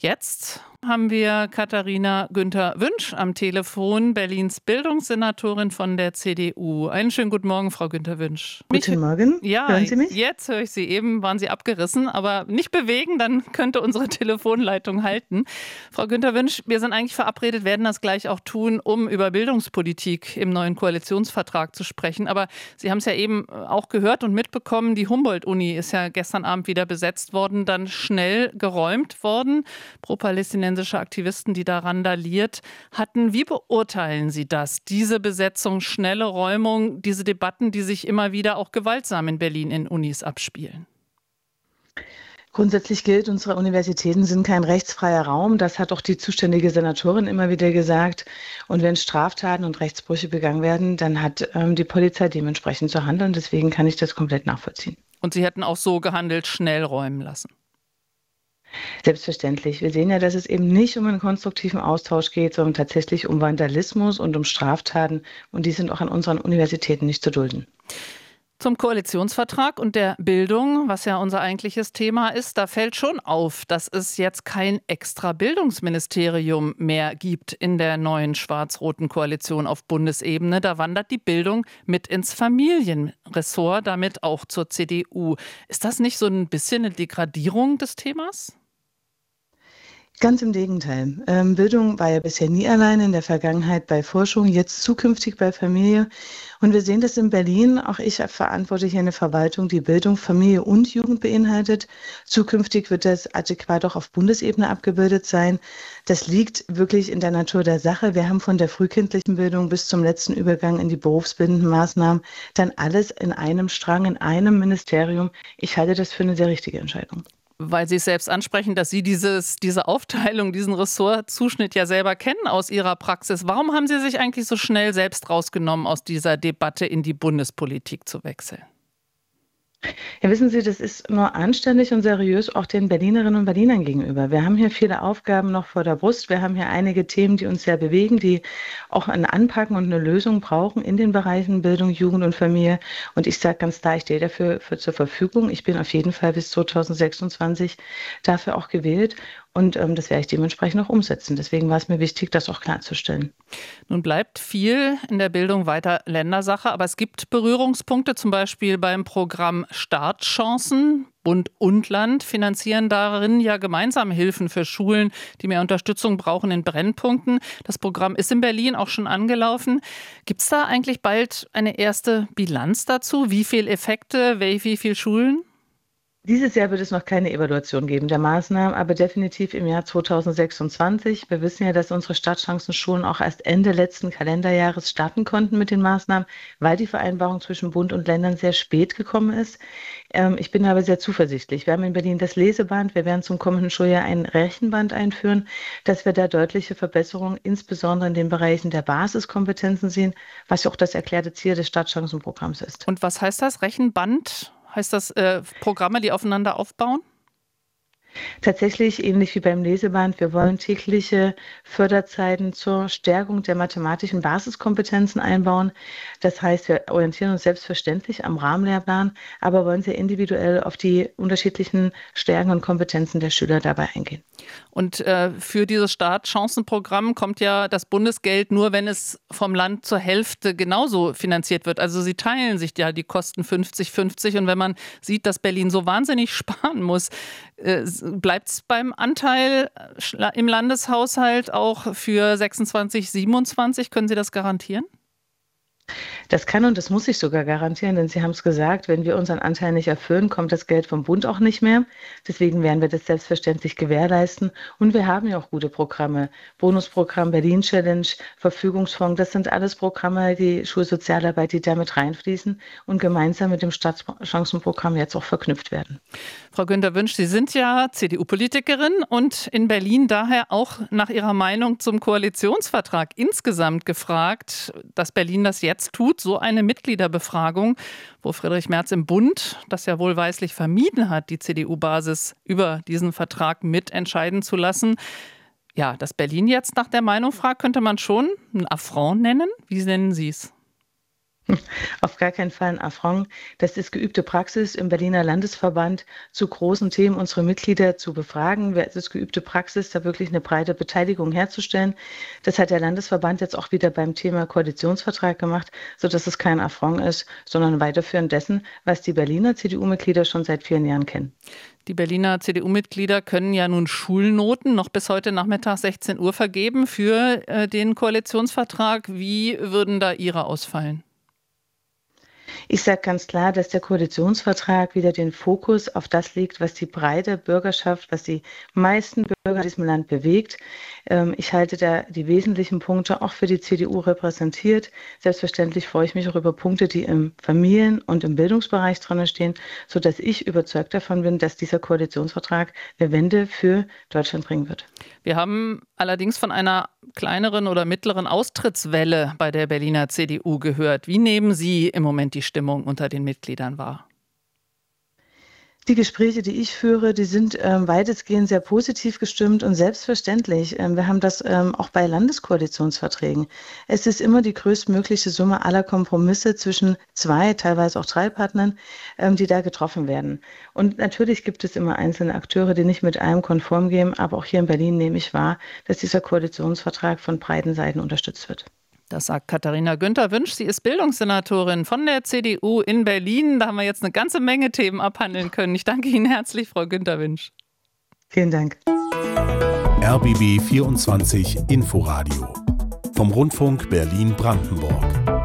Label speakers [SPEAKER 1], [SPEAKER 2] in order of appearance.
[SPEAKER 1] jetzt haben wir Katharina Günther-Wünsch am Telefon, Berlins Bildungssenatorin von der CDU. Einen schönen guten Morgen, Frau Günther-Wünsch.
[SPEAKER 2] Guten Morgen,
[SPEAKER 1] Ja,
[SPEAKER 2] hören Sie mich?
[SPEAKER 1] jetzt höre ich Sie. Eben waren Sie abgerissen, aber nicht bewegen, dann könnte unsere Telefonleitung halten. Frau Günther-Wünsch, wir sind eigentlich verabredet, werden das gleich auch tun, um über Bildungspolitik im neuen Koalitionsvertrag zu sprechen. Aber Sie haben es ja eben auch gehört und mitbekommen, die Humboldt-Uni ist ja gestern Abend wieder besetzt worden, dann schnell geräumt worden. Pro-palästinensische Aktivisten, die da randaliert hatten. Wie beurteilen Sie das? Diese Besetzung, schnelle Räumung, diese Debatten, die sich immer wieder auch gewaltsam in Berlin in Unis abspielen?
[SPEAKER 2] Grundsätzlich gilt, unsere Universitäten sind kein rechtsfreier Raum. Das hat auch die zuständige Senatorin immer wieder gesagt. Und wenn Straftaten und Rechtsbrüche begangen werden, dann hat die Polizei dementsprechend zu handeln. Deswegen kann ich das komplett nachvollziehen.
[SPEAKER 1] Und Sie hätten auch so gehandelt, schnell räumen lassen?
[SPEAKER 2] Selbstverständlich. Wir sehen ja, dass es eben nicht um einen konstruktiven Austausch geht, sondern tatsächlich um Vandalismus und um Straftaten. Und die sind auch an unseren Universitäten nicht zu dulden.
[SPEAKER 1] Zum Koalitionsvertrag und der Bildung, was ja unser eigentliches Thema ist, da fällt schon auf, dass es jetzt kein extra Bildungsministerium mehr gibt in der neuen schwarz-roten Koalition auf Bundesebene. Da wandert die Bildung mit ins Familienressort, damit auch zur CDU. Ist das nicht so ein bisschen eine Degradierung des Themas?
[SPEAKER 2] Ganz im Gegenteil. Bildung war ja bisher nie allein, in der Vergangenheit bei Forschung, jetzt zukünftig bei Familie. Und wir sehen das in Berlin. Auch ich verantworte hier eine Verwaltung, die Bildung, Familie und Jugend beinhaltet. Zukünftig wird das adäquat auch auf Bundesebene abgebildet sein. Das liegt wirklich in der Natur der Sache. Wir haben von der frühkindlichen Bildung bis zum letzten Übergang in die berufsbildenden Maßnahmen dann alles in einem Strang, in einem Ministerium. Ich halte das für eine sehr richtige Entscheidung.
[SPEAKER 1] Weil Sie es selbst ansprechen, dass Sie diese Aufteilung, diesen Ressortzuschnitt ja selber kennen aus Ihrer Praxis. Warum haben Sie sich eigentlich so schnell selbst rausgenommen, aus dieser Debatte in die Bundespolitik zu wechseln?
[SPEAKER 2] Ja, wissen Sie, das ist nur anständig und seriös auch den Berlinerinnen und Berlinern gegenüber. Wir haben hier viele Aufgaben noch vor der Brust. Wir haben hier einige Themen, die uns sehr bewegen, die auch ein Anpacken und eine Lösung brauchen in den Bereichen Bildung, Jugend und Familie. Und ich sage ganz klar, ich stehe dafür zur Verfügung. Ich bin auf jeden Fall bis 2026 dafür auch gewählt. Und das werde ich dementsprechend auch umsetzen. Deswegen war es mir wichtig, das auch klarzustellen.
[SPEAKER 1] Nun bleibt viel in der Bildung weiter Ländersache, aber es gibt Berührungspunkte, zum Beispiel beim Programm Startchancen. Bund und Land finanzieren darin ja gemeinsam Hilfen für Schulen, die mehr Unterstützung brauchen in Brennpunkten. Das Programm ist in Berlin auch schon angelaufen. Gibt es da eigentlich bald eine erste Bilanz dazu? Wie viele Effekte, wie viele Schulen?
[SPEAKER 2] Dieses Jahr wird es noch keine Evaluation geben der Maßnahmen, aber definitiv im Jahr 2026. Wir wissen ja, dass unsere Startchancenschulen auch erst Ende letzten Kalenderjahres starten konnten mit den Maßnahmen, weil die Vereinbarung zwischen Bund und Ländern sehr spät gekommen ist. Ich bin aber sehr zuversichtlich. Wir haben in Berlin das Leseband. Wir werden zum kommenden Schuljahr ein Rechenband einführen, dass wir da deutliche Verbesserungen, insbesondere in den Bereichen der Basiskompetenzen sehen, was ja auch das erklärte Ziel des Startchancenprogramms ist.
[SPEAKER 1] Und was heißt das? Rechenband? Heißt das Programme, die aufeinander aufbauen?
[SPEAKER 2] Tatsächlich ähnlich wie beim Leseband. Wir wollen tägliche Förderzeiten zur Stärkung der mathematischen Basiskompetenzen einbauen. Das heißt, wir orientieren uns selbstverständlich am Rahmenlehrplan, aber wollen sehr individuell auf die unterschiedlichen Stärken und Kompetenzen der Schüler dabei eingehen.
[SPEAKER 1] Und für dieses Startchancenprogramm kommt ja das Bundesgeld nur, wenn es vom Land zur Hälfte genauso finanziert wird. Also Sie teilen sich ja die Kosten 50-50. Und wenn man sieht, dass Berlin so wahnsinnig sparen muss, bleibt es beim Anteil im Landeshaushalt auch für 26, 27? Können Sie das garantieren?
[SPEAKER 2] Das kann und das muss ich sogar garantieren, denn Sie haben es gesagt, wenn wir unseren Anteil nicht erfüllen, kommt das Geld vom Bund auch nicht mehr. Deswegen werden wir das selbstverständlich gewährleisten. Und wir haben ja auch gute Programme. Bonusprogramm, Berlin Challenge, Verfügungsfonds, das sind alles Programme, die Schulsozialarbeit, die damit reinfließen und gemeinsam mit dem Stadtchancenprogramm jetzt auch verknüpft werden.
[SPEAKER 1] Frau Günther-Wünsch, Sie sind ja CDU-Politikerin und in Berlin daher auch nach Ihrer Meinung zum Koalitionsvertrag insgesamt gefragt, dass Berlin das jetzt tut, so eine Mitgliederbefragung, wo Friedrich Merz im Bund das ja wohlweislich vermieden hat, die CDU-Basis über diesen Vertrag mitentscheiden zu lassen. Ja, dass Berlin jetzt nach der Meinung fragt, könnte man schon einen Affront nennen. Wie nennen Sie es?
[SPEAKER 2] Auf gar keinen Fall ein Affront. Das ist geübte Praxis im Berliner Landesverband, zu großen Themen unsere Mitglieder zu befragen. Es ist geübte Praxis, da wirklich eine breite Beteiligung herzustellen. Das hat der Landesverband jetzt auch wieder beim Thema Koalitionsvertrag gemacht, sodass es kein Affront ist, sondern ein Weiterführen dessen, was die Berliner CDU-Mitglieder schon seit vielen Jahren kennen.
[SPEAKER 1] Die Berliner CDU-Mitglieder können ja nun Schulnoten noch bis heute Nachmittag 16 Uhr vergeben für den Koalitionsvertrag. Wie würden da Ihre ausfallen?
[SPEAKER 2] Ich sage ganz klar, dass der Koalitionsvertrag wieder den Fokus auf das legt, was die breite Bürgerschaft, was die meisten Bürger in diesem Land bewegt. Ich halte da die wesentlichen Punkte auch für die CDU repräsentiert. Selbstverständlich freue ich mich auch über Punkte, die im Familien- und im Bildungsbereich drin stehen, sodass ich überzeugt davon bin, dass dieser Koalitionsvertrag eine Wende für Deutschland bringen wird.
[SPEAKER 1] Wir haben allerdings von einer kleineren oder mittleren Austrittswelle bei der Berliner CDU gehört. Wie nehmen Sie im Moment die Stimmung unter den Mitgliedern wahr?
[SPEAKER 2] Die Gespräche, die ich führe, die sind weitestgehend sehr positiv gestimmt und selbstverständlich. Wir haben das auch bei Landeskoalitionsverträgen. Es ist immer die größtmögliche Summe aller Kompromisse zwischen 2, teilweise auch 3 Partnern, die da getroffen werden. Und natürlich gibt es immer einzelne Akteure, die nicht mit allem konform gehen, aber auch hier in Berlin nehme ich wahr, dass dieser Koalitionsvertrag von breiten Seiten unterstützt wird.
[SPEAKER 1] Das sagt Katharina Günther-Wünsch. Sie ist Bildungssenatorin von der CDU in Berlin. Da haben wir jetzt eine ganze Menge Themen abhandeln können. Ich danke Ihnen herzlich, Frau Günther-Wünsch.
[SPEAKER 2] Vielen Dank.
[SPEAKER 3] RBB 24 Inforadio vom Rundfunk Berlin-Brandenburg.